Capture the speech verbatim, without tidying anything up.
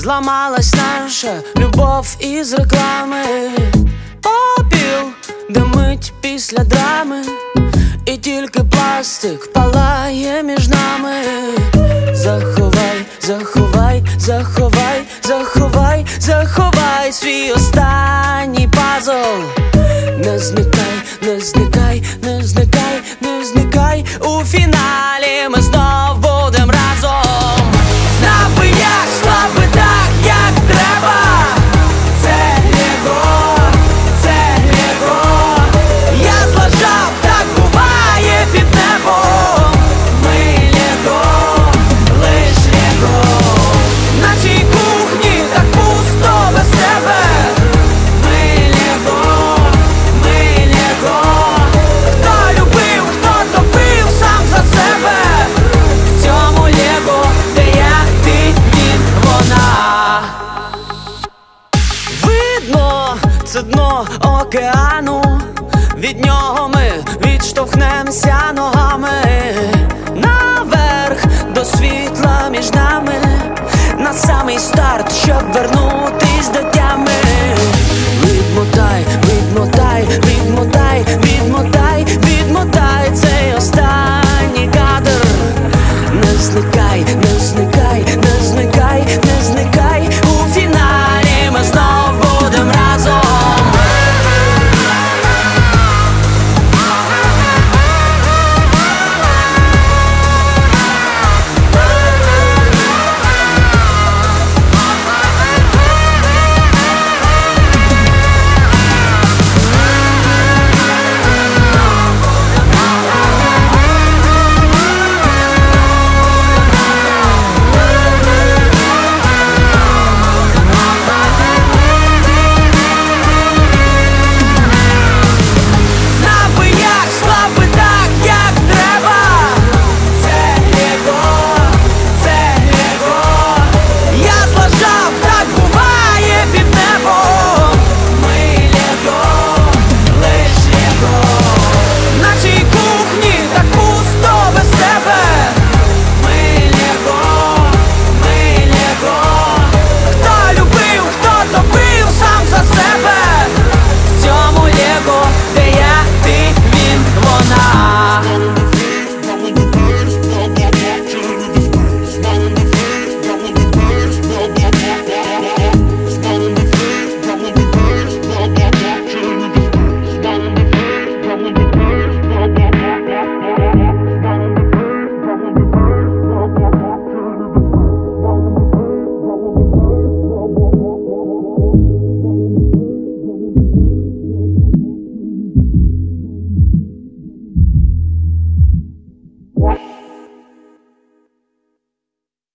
зламалась наша любов із реклами. Попіл димить після драми, і тільки пластик палає між нами. Заховай, заховай, заховай, заховай, заховай свій останній пазл. Не зникай, не зникай, не зникай, не зникай. У фіналі ми знов будем разом. Знав би як, склав би так, як треба. Це Лего, це Лего. Я злажав, так буває під небом. Ми Лего, лиш Лего. На цій кухні так пусто без тебе. Ми Лего, ми Лего. Хто любив, хто топив сам за себе. В цьому Лего, де я, ти, він, вона. Видно, це дно океану. Від нього ми відштовхнемося ногами. Наверх до світла між нами. На самий старт, щоб вернутись до тями. Відмотай, відмотай, відмотай, відмотай, відмотай цей останній кадр. Не зникай, не зникай, не зникай, не зникай. У фіналі ми знов будем разом. What?